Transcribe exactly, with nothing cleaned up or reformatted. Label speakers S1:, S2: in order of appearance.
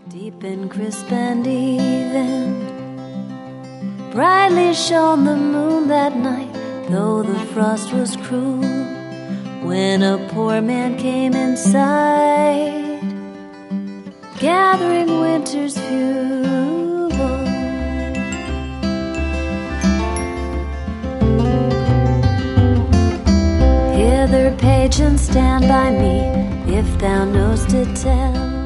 S1: Deep and crisp and even, brightly shone the moon that night, though the frost was cruel. When a poor man came in sight, gathering winter's fuel. Hither, page, and stand by me, if thou know'st to tell